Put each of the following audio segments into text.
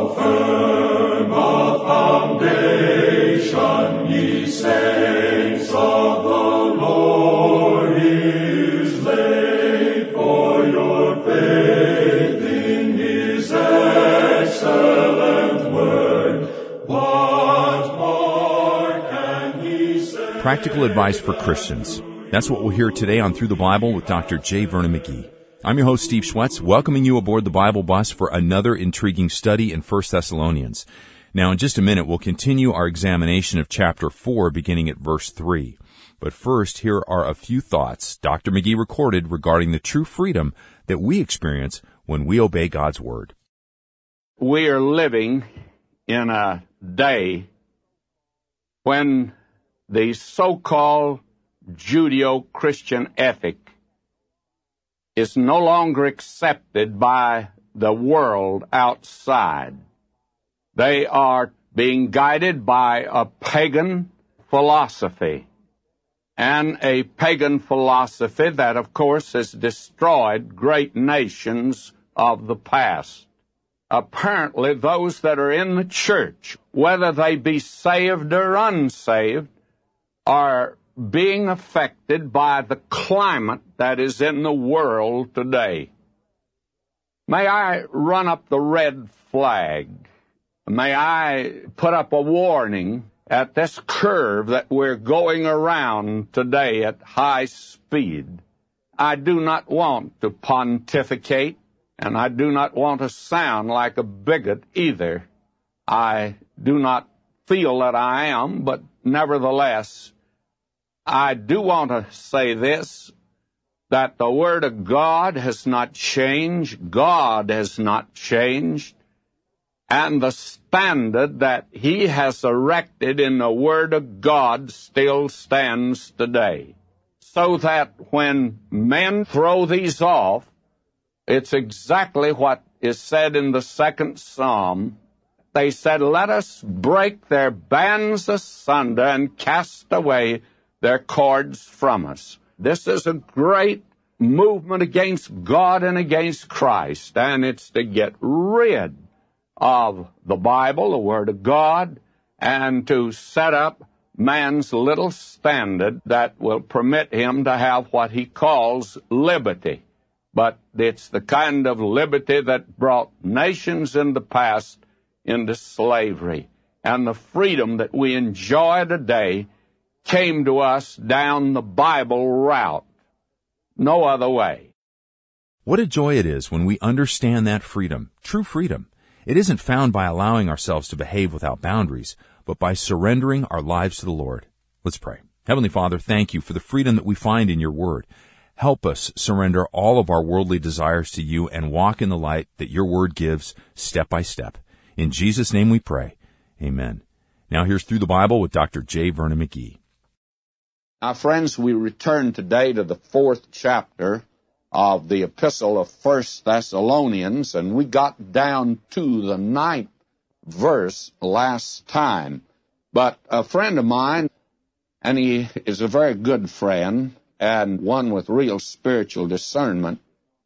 firm a foundation, ye saints of the Lord, is laid, for your faith in his excellent word. What more can he say? Practical advice for Christians. That's what we'll hear today on Through the Bible with Dr. J. Vernon McGee. I'm your host, Steve Schwetz, welcoming you aboard the Bible bus for another intriguing study in 1 Thessalonians. Now, in just a minute, we'll continue our examination of chapter 4, beginning at verse 3. But first, here are a few thoughts Dr. McGee recorded regarding the true freedom that we experience when we obey God's Word. We are living in a day when the so-called Judeo-Christian ethic is no longer accepted by the world outside. They are being guided by a pagan philosophy, and a pagan philosophy that, of course, has destroyed great nations of the past. Apparently, those that are in the church, whether they be saved or unsaved, are being affected by the climate that is in the world today. May I run up the red flag? May I put up a warning at this curve that we're going around today at high speed? I do not want to pontificate, and I do not want to sound like a bigot either. I do not feel that I am, but nevertheless, I do want to say this, that the Word of God has not changed, God has not changed, and the standard that He has erected in the Word of God still stands today. So that when men throw these off, it's exactly what is said in the second Psalm. They said, "Let us break their bands asunder and cast away their cords from us." This is a great movement against God and against Christ, and it's to get rid of the Bible, the Word of God, and to set up man's little standard that will permit him to have what he calls liberty. But it's the kind of liberty that brought nations in the past into slavery. And the freedom that we enjoy today came to us down the Bible route. No other way. What a joy it is when we understand that freedom, true freedom. It isn't found by allowing ourselves to behave without boundaries, but by surrendering our lives to the Lord. Let's pray. Heavenly Father, thank you for the freedom that we find in your Word. Help us surrender all of our worldly desires to you and walk in the light that your Word gives step by step. In Jesus' name we pray. Amen. Now here's Through the Bible with Dr. J. Vernon McGee. Now, friends, we return today to the 4th chapter of the epistle of 1 Thessalonians, and we got down to the 9th verse last time. But a friend of mine, and he is a very good friend, and one with real spiritual discernment,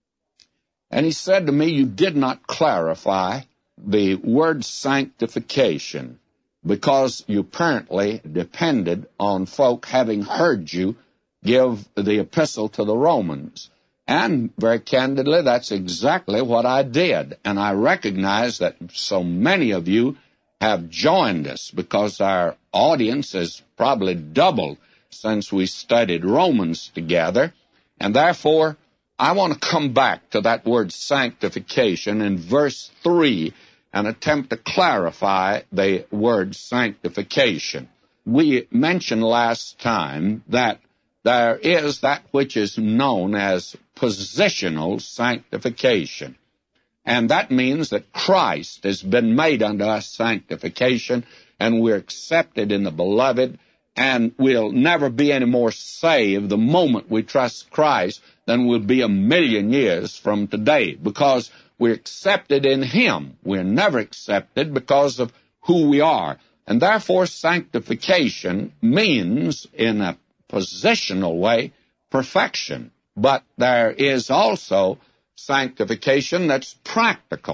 and he said to me, "You did not clarify the word sanctification, because you apparently depended on folk having heard you give the epistle to the Romans." And very candidly, that's exactly what I did. And I recognize that so many of you have joined us because our audience has probably doubled since we studied Romans together. And therefore, I want to come back to that word sanctification in verse 3 and attempt to clarify the word sanctification. We mentioned last time that there is that which is known as positional sanctification. And that means that Christ has been made unto us sanctification, and we're accepted in the Beloved, and we'll never be any more saved the moment we trust Christ than we'll be 1,000,000 years from today, because we're accepted in Him. We're never accepted because of who we are. And therefore, sanctification means, in a positional way, perfection. But there is also sanctification that's practical.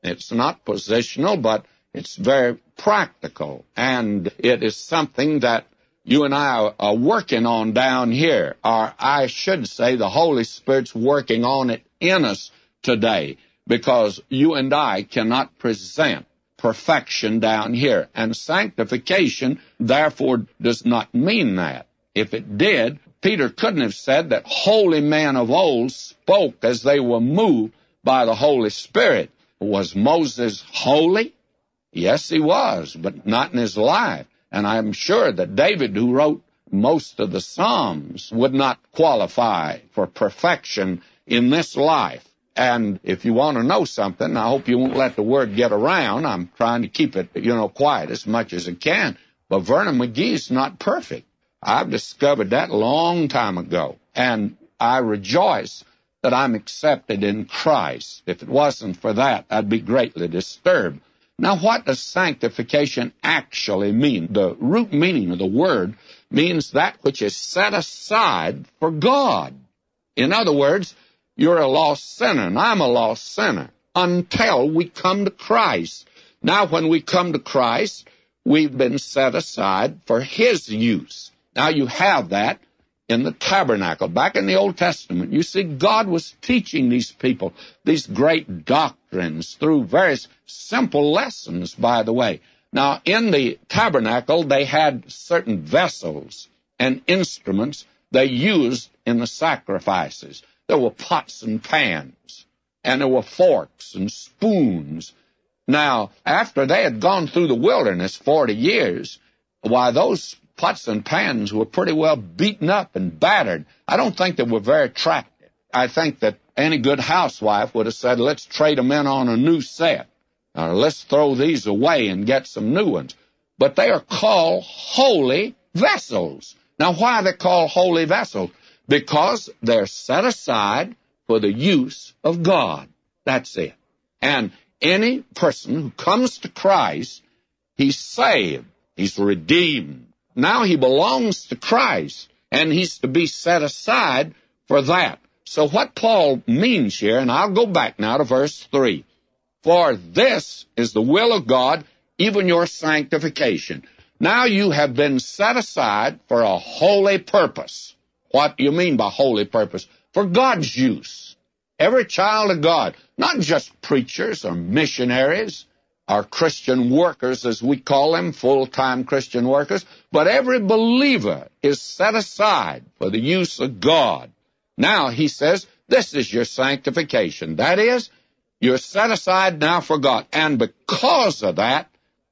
It's not positional, but it's very practical. And it is something that you and I are working on down here. Or I should say the Holy Spirit's working on it in us today, because you and I cannot present perfection down here. And sanctification, therefore, does not mean that. If it did, Peter couldn't have said that holy men of old spoke as they were moved by the Holy Spirit. Was Moses holy? Yes, he was, but not in his life. And I'm sure that David, who wrote most of the Psalms, would not qualify for perfection in this life. And if you want to know something, I hope you won't let the word get around. I'm trying to keep it, quiet as much as I can. But Vernon McGee's not perfect. I've discovered that a long time ago. And I rejoice that I'm accepted in Christ. If it wasn't for that, I'd be greatly disturbed. Now, what does sanctification actually mean? The root meaning of the word means that which is set aside for God. In other words, you're a lost sinner, and I'm a lost sinner, until we come to Christ. Now, when we come to Christ, we've been set aside for His use. Now, you have that in the tabernacle. Back in the Old Testament, you see God was teaching these people these great doctrines through various simple lessons, by the way. Now, in the tabernacle, they had certain vessels and instruments they used in the sacrifices. There were pots and pans, and there were forks and spoons. Now, after they had gone through the wilderness 40 years, why, those pots and pans were pretty well beaten up and battered. I don't think they were very attractive. I think that any good housewife would have said, let's trade them in on a new set. Let's throw these away and get some new ones. But they are called holy vessels. Now, why are they called holy vessels? Because they're set aside for the use of God. That's it. And any person who comes to Christ, he's saved, he's redeemed. Now he belongs to Christ, and he's to be set aside for that. So what Paul means here, and I'll go back now to verse 3. For this is the will of God, even your sanctification. Now you have been set aside for a holy purpose. What do you mean by holy purpose? For God's use. Every child of God, not just preachers or missionaries, or Christian workers, as we call them, full-time Christian workers, but every believer is set aside for the use of God. Now, he says, this is your sanctification. That is, you're set aside now for God. And because of that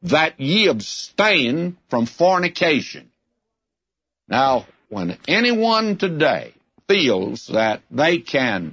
ye abstain from fornication. Now, when anyone today feels that they can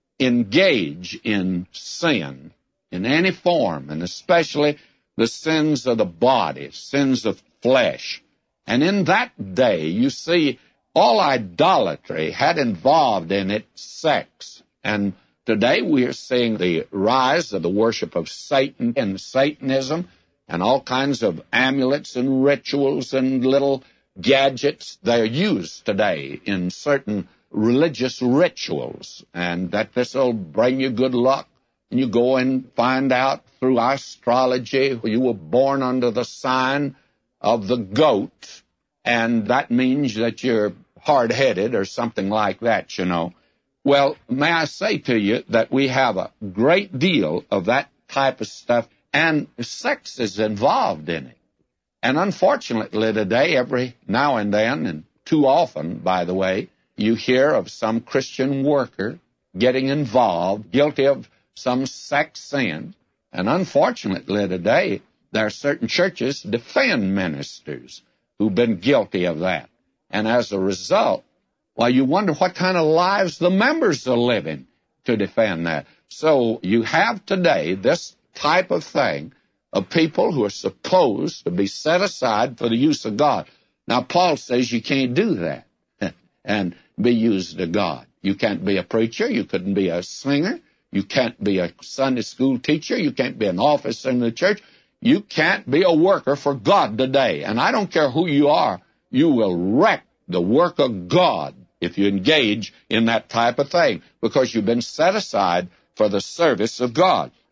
engage in sin in any form, and especially the sins of the body, sins of flesh, and in that day, you see, all idolatry had involved in it sex. And today we are seeing the rise of the worship of Satan and Satanism, and all kinds of amulets and rituals and little gadgets. They're used today in certain religious rituals, and that this will bring you good luck. And you go and find out through astrology you were born under the sign of the goat, and that means that you're hard-headed or something like that, Well, may I say to you that we have a great deal of that type of stuff, and sex is involved in it. And unfortunately today, every now and then, and too often, by the way, you hear of some Christian worker getting involved, guilty of some sex sin. And unfortunately today, there are certain churches defend ministers who've been guilty of that. And as a result, well, you wonder what kind of lives the members are living to defend that. So you have today this type of thing of people who are supposed to be set aside for the use of God. Now, Paul says you can't do that and be used of God. You can't be a preacher. You couldn't be a singer. You can't be a Sunday school teacher. You can't be an officer in the church. You can't be a worker for God today. And I don't care who you are, you will wreck the work of God if you engage in that type of thing, because you've been set aside for the service of God.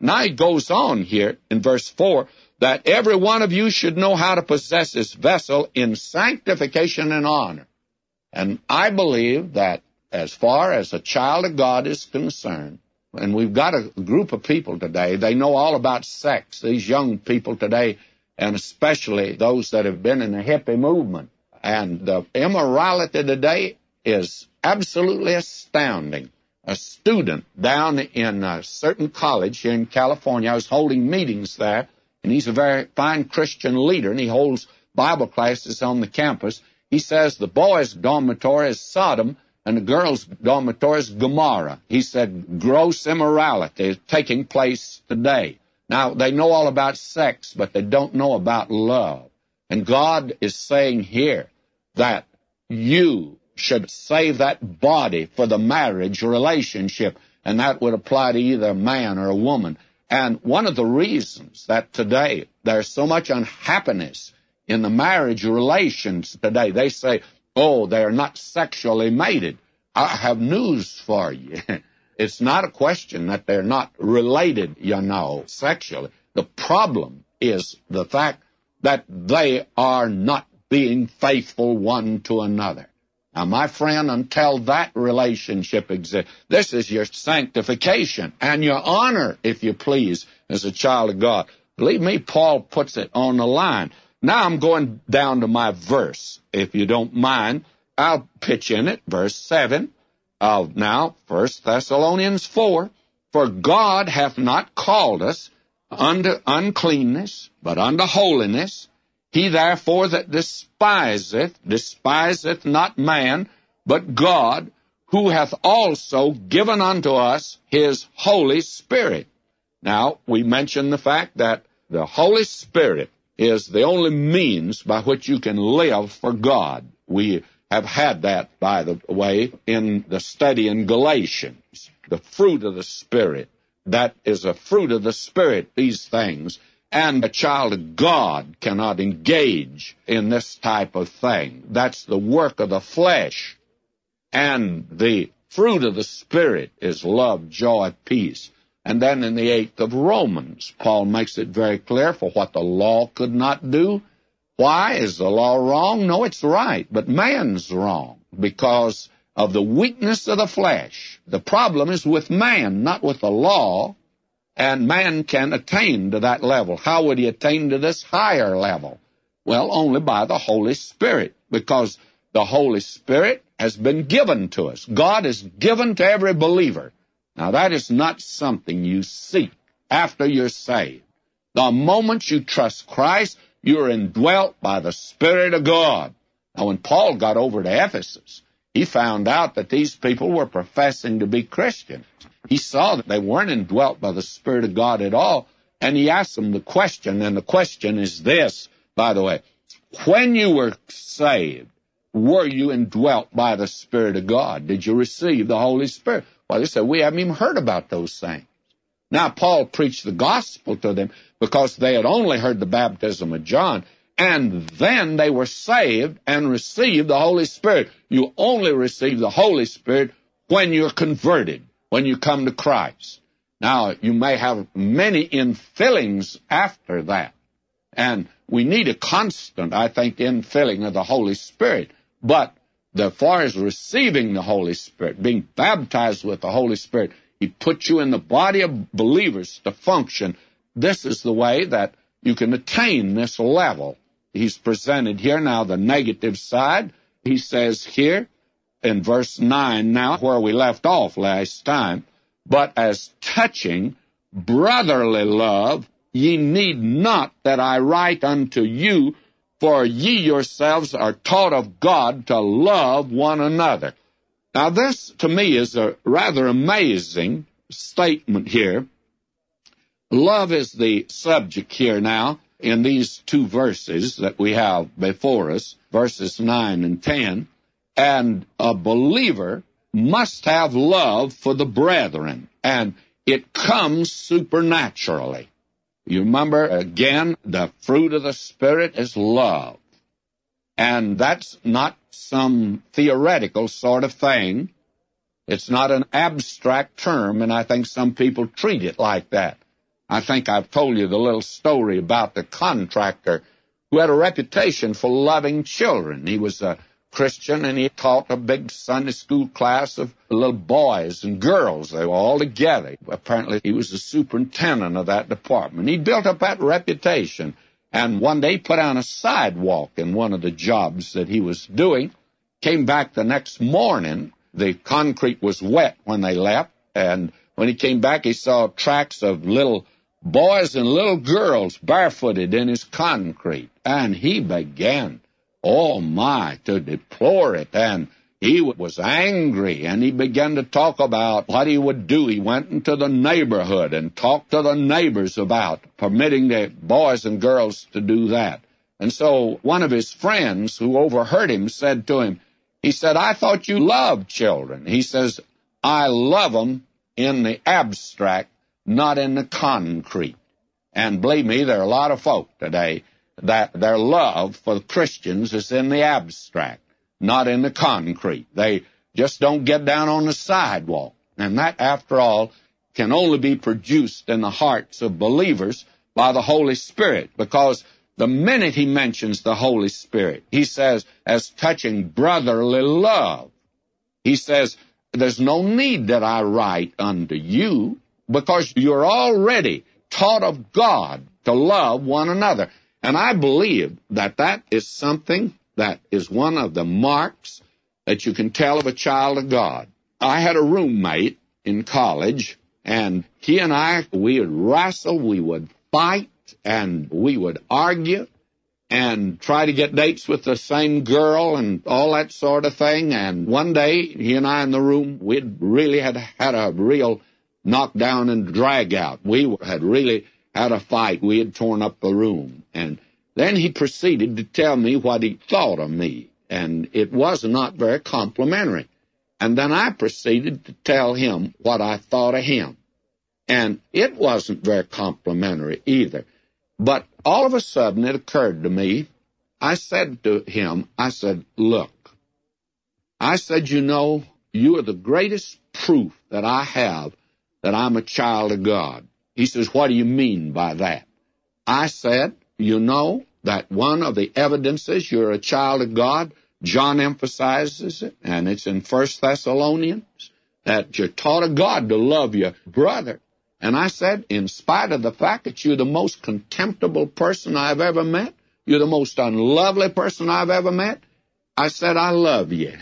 Now he goes on here in verse 4, that every one of you should know how to possess his vessel in sanctification and honor. And I believe that as far as a child of God is concerned, and we've got a group of people today, they know all about sex, these young people today, and especially those that have been in the hippie movement. And the immorality today is absolutely astounding. A student down in a certain college here in California, I was holding meetings there, and he's a very fine Christian leader, and he holds Bible classes on the campus. He says the boys' dormitory is Sodom, and the girls' dormitory is Gomorrah. He said gross immorality is taking place today. Now, they know all about sex, but they don't know about love. And God is saying here that you should save that body for the marriage relationship, and that would apply to either a man or a woman. And one of the reasons that today there's so much unhappiness in the marriage relations today, they say, oh, they are not sexually mated. I have news for you. It's not a question that they're not related, sexually. The problem is the fact that they are not being faithful one to another. Now, my friend, until that relationship exists, this is your sanctification and your honor, if you please, as a child of God. Believe me, Paul puts it on the line. Now I'm going down to my verse. If you don't mind, I'll pitch in it, verse 7 of now 1 Thessalonians 4. For God hath not called us unto uncleanness, but unto holiness. He therefore that despiseth not man, but God, who hath also given unto us his Holy Spirit. Now, we mentioned the fact that the Holy Spirit is the only means by which you can live for God. We have had that, by the way, in the study in Galatians. The fruit of the Spirit. That is a fruit of the Spirit, these things. And a child of God cannot engage in this type of thing. That's the work of the flesh. And the fruit of the Spirit is love, joy, peace. And then in the 8th of Romans, Paul makes it very clear for what the law could not do. Why? Is the law wrong? No, it's right. But man's wrong because of the weakness of the flesh. The problem is with man, not with the law. And man can attain to that level. How would he attain to this higher level? Well, only by the Holy Spirit, because the Holy Spirit has been given to us. God is given to every believer. Now, that is not something you seek after you're saved. The moment you trust Christ, you're indwelt by the Spirit of God. Now, when Paul got over to Ephesus, he found out that these people were professing to be Christians. He saw that they weren't indwelt by the Spirit of God at all, and he asked them the question, and the question is this, by the way. When you were saved, were you indwelt by the Spirit of God? Did you receive the Holy Spirit? Well, they said, we haven't even heard about those things. Now, Paul preached the gospel to them because they had only heard the baptism of John, and then they were saved and received the Holy Spirit. You only receive the Holy Spirit when you're converted, when you come to Christ. Now, you may have many infillings after that, and we need a constant, I think, infilling of the Holy Spirit. But as far as receiving the Holy Spirit, being baptized with the Holy Spirit, He puts you in the body of believers to function. This is the way that you can attain this level. He's presented here now the negative side. He says here in verse 9 now, where we left off last time, but as touching brotherly love, ye need not that I write unto you, for ye yourselves are taught of God to love one another. Now this, to me, is a rather amazing statement here. Love is the subject here now in these two verses that we have before us, verses 9 and 10. And a believer must have love for the brethren, and it comes supernaturally. You remember, again, the fruit of the Spirit is love. And that's not some theoretical sort of thing. It's not an abstract term, and I think some people treat it like that. I think I've told you the little story about the contractor who had a reputation for loving children. He was a Christian, and he taught a big Sunday school class of little boys and girls. They were all together. Apparently, he was the superintendent of that department. He built up that reputation, and one day he put on a sidewalk in one of the jobs that he was doing. Came back the next morning. The concrete was wet when they left, and when he came back, he saw tracks of little boys and little girls barefooted in his concrete, and he began, oh my, to deplore it, and he was angry, and he began to talk about what he would do. He went into the neighborhood and talked to the neighbors about permitting the boys and girls to do that. And so one of his friends who overheard him said to him, he said, I thought you loved children. He says, I love them in the abstract, not in the concrete. And believe me, there are a lot of folk today that their love for Christians is in the abstract, not in the concrete. They just don't get down on the sidewalk. And that, after all, can only be produced in the hearts of believers by the Holy Spirit, because the minute he mentions the Holy Spirit, he says, as touching brotherly love, he says, there's no need that I write unto you, because you're already taught of God to love one another. And I believe that that is something that is one of the marks that you can tell of a child of God. I had a roommate in college, and he and I, we would wrestle, we would fight, and we would argue and try to get dates with the same girl and all that sort of thing. And one day, he and I in the room, we'd really had a real knockdown and drag out. We had really had a fight. We had torn up the room. And then he proceeded to tell me what he thought of me, and it was not very complimentary. And then I proceeded to tell him what I thought of him, and it wasn't very complimentary either. But all of a sudden it occurred to me, I said to him, I said, look, I said, you know, you are the greatest proof that I have that I'm a child of God. He says, what do you mean by that? I said, you know that one of the evidences you're a child of God, John emphasizes it, and it's in 1 Thessalonians, that you're taught of God to love your brother. And I said, in spite of the fact that you're the most contemptible person I've ever met, you're the most unlovely person I've ever met, I said, I love you.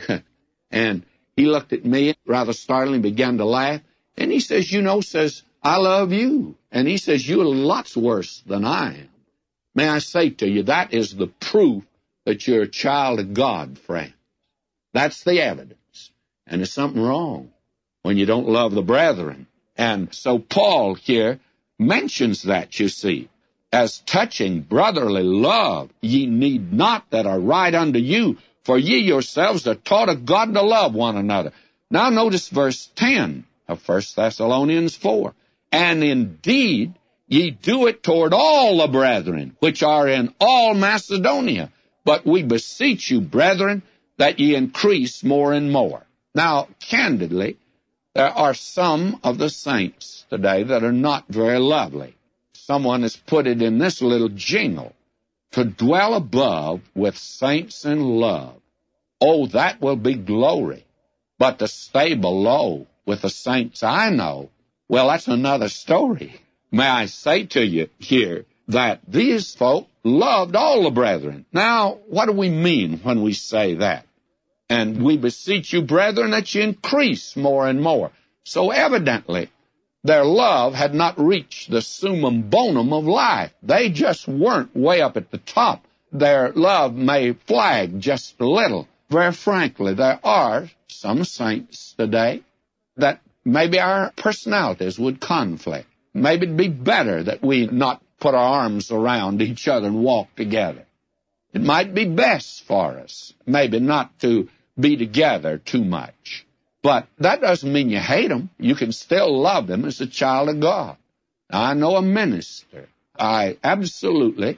And he looked at me rather startled and began to laugh. And he says, you know, says, I love you. And he says, you're lots worse than I am. May I say to you, that is the proof that you're a child of God, friend. That's the evidence. And there's something wrong when you don't love the brethren. And so Paul here mentions that, you see, as touching brotherly love, ye need not that I write unto you, for ye yourselves are taught of God to love one another. Now notice verse 10 of 1 Thessalonians 4. And indeed, ye do it toward all the brethren, which are in all Macedonia. But we beseech you, brethren, that ye increase more and more. Now, candidly, there are some of the saints today that are not very lovely. Someone has put it in this little jingle, to dwell above with saints in love. Oh, that will be glory. But to stay below with the saints I know, well, that's another story. May I say to you here that these folk loved all the brethren. Now, what do we mean when we say that? And we beseech you, brethren, that you increase more and more. So evidently, their love had not reached the summum bonum of life. They just weren't way up at the top. Their love may flag just a little. Very frankly, there are some saints today that maybe our personalities would conflict. Maybe it'd be better that we not put our arms around each other and walk together. It might be best for us, maybe not to be together too much. But that doesn't mean you hate them. You can still love them as a child of God. Now, I know a minister. I absolutely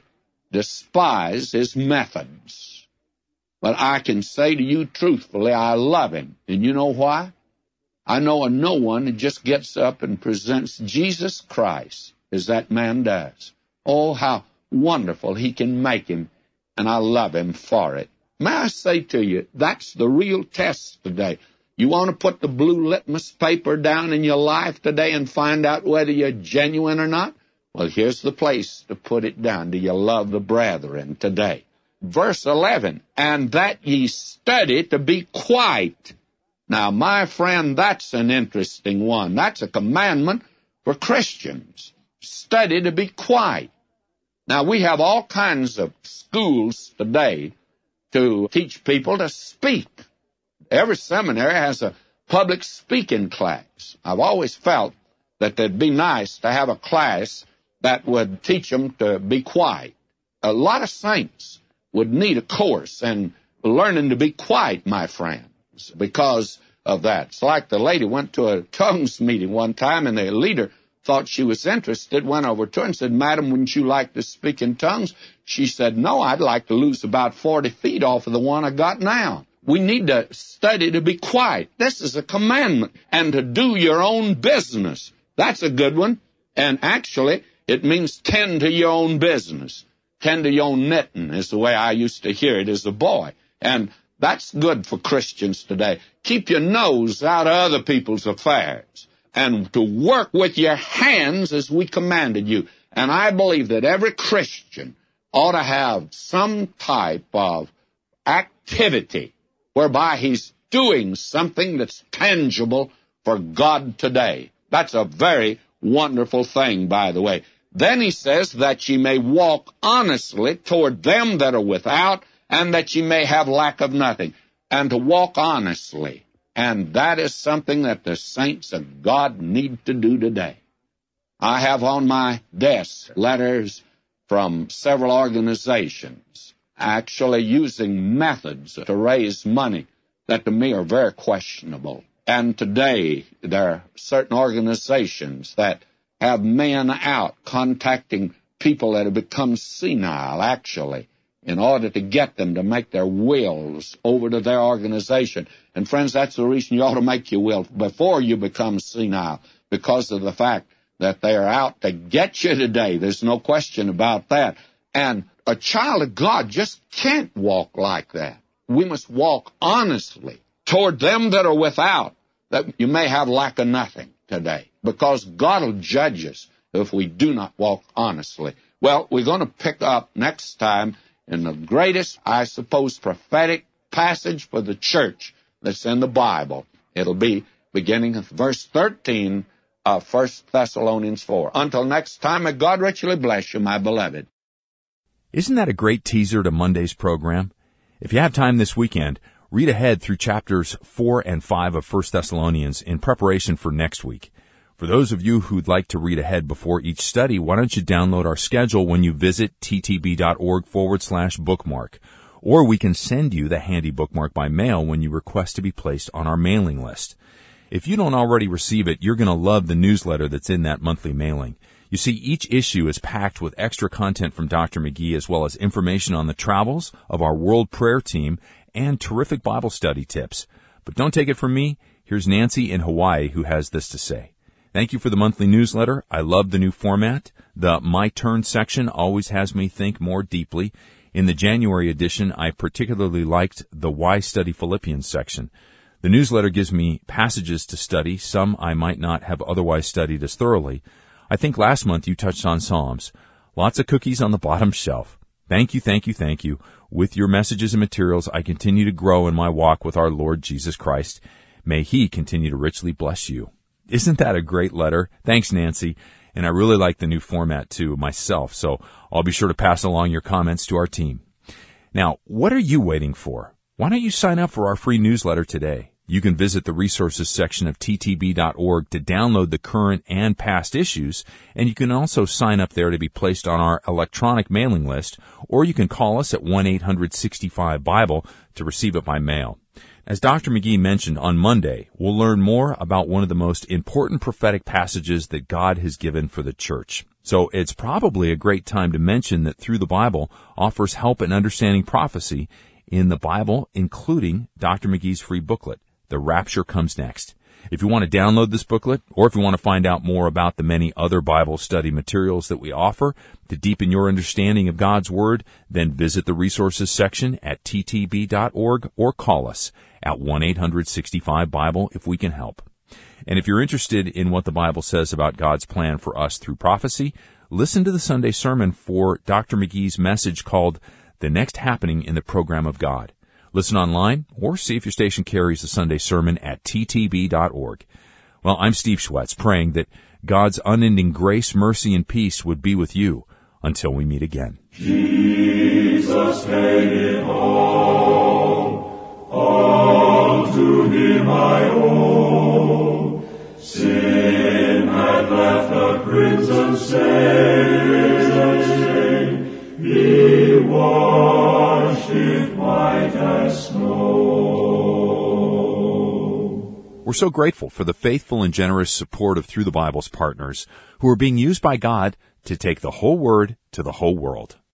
despise his methods. But I can say to you truthfully, I love him. And you know why? I know of no one who just gets up and presents Jesus Christ as that man does. Oh, how wonderful he can make him, and I love him for it. May I say to you, that's the real test today. You want to put the blue litmus paper down in your life today and find out whether you're genuine or not? Well, here's the place to put it down. Do you love the brethren today? Verse 11, and that ye study to be quiet. Now, my friend, that's an interesting one. That's a commandment for Christians. Study to be quiet. Now, we have all kinds of schools today to teach people to speak. Every seminary has a public speaking class. I've always felt that it'd be nice to have a class that would teach them to be quiet. A lot of saints would need a course in learning to be quiet, my friends, because of that. It's like the lady went to a tongues meeting one time, and the leader thought she was interested, went over to her and said, Madam, wouldn't you like to speak in tongues? She said, no, I'd like to lose about 40 feet off of the one I got now. We need to study to be quiet. This is a commandment. And to do your own business. That's a good one. And actually, it means tend to your own business. Tend to your own knitting is the way I used to hear it as a boy. And that's good for Christians today. Keep your nose out of other people's affairs. And to work with your hands as we commanded you. And I believe that every Christian ought to have some type of activity whereby he's doing something that's tangible for God today. That's a very wonderful thing, by the way. Then he says that ye may walk honestly toward them that are without, and that ye may have lack of nothing. And to walk honestly. And that is something that the saints of God need to do today. I have on my desk letters from several organizations actually using methods to raise money that to me are very questionable. And today there are certain organizations that have men out contacting people that have become senile, actually, in order to get them to make their wills over to their organization. And friends, that's the reason you ought to make your will before you become senile, because of the fact that they are out to get you today. There's no question about that. And a child of God just can't walk like that. We must walk honestly toward them that are without, that you may have lack of nothing today, because God will judge us if we do not walk honestly. Well, we're going to pick up next time in the greatest, I suppose, prophetic passage for the church that's in the Bible. It'll be beginning at verse 13 of 1 Thessalonians 4. Until next time, may God richly bless you, my beloved. Isn't that a great teaser to Monday's program? If you have time this weekend, read ahead through chapters 4 and 5 of 1 Thessalonians in preparation for next week. For those of you who'd like to read ahead before each study, why don't you download our schedule when you visit ttb.org/bookmark. Or we can send you the handy bookmark by mail when you request to be placed on our mailing list. If you don't already receive it, you're going to love the newsletter that's in that monthly mailing. You see, each issue is packed with extra content from Dr. McGee, as well as information on the travels of our World Prayer Team and terrific Bible study tips. But don't take it from me. Here's Nancy in Hawaii who has this to say. Thank you for the monthly newsletter. I love the new format. The My Turn section always has me think more deeply. In the January edition, I particularly liked the Why Study Philippians section. The newsletter gives me passages to study, some I might not have otherwise studied as thoroughly. I think last month you touched on Psalms. Lots of cookies on the bottom shelf. Thank you, thank you, thank you. With your messages and materials, I continue to grow in my walk with our Lord Jesus Christ. May He continue to richly bless you. Isn't that a great letter? Thanks, Nancy. And I really like the new format, too, myself, so I'll be sure to pass along your comments to our team. Now, what are you waiting for? Why don't you sign up for our free newsletter today? You can visit the resources section of ttb.org to download the current and past issues, and you can also sign up there to be placed on our electronic mailing list, or you can call us at 1-800-65-BIBLE to receive it by mail. As Dr. McGee mentioned, on Monday, we'll learn more about one of the most important prophetic passages that God has given for the church. So it's probably a great time to mention that Through the Bible offers help in understanding prophecy in the Bible, including Dr. McGee's free booklet, The Rapture Comes Next. If you want to download this booklet, or if you want to find out more about the many other Bible study materials that we offer to deepen your understanding of God's Word, then visit the resources section at ttb.org or call us at 1-800-65-BIBLE if we can help. And if you're interested in what the Bible says about God's plan for us through prophecy, listen to the Sunday sermon for Dr. McGee's message called The Next Happening in the Program of God. Listen online or see if your station carries the Sunday sermon at ttb.org. Well, I'm Steve Schwetz, praying that God's unending grace, mercy, and peace would be with you until we meet again. Jesus paid it all to Him I owe. Sin had left a crimson stain. He washed it white as snow. We're so grateful for the faithful and generous support of Through the Bible's partners who are being used by God to take the whole Word to the whole world.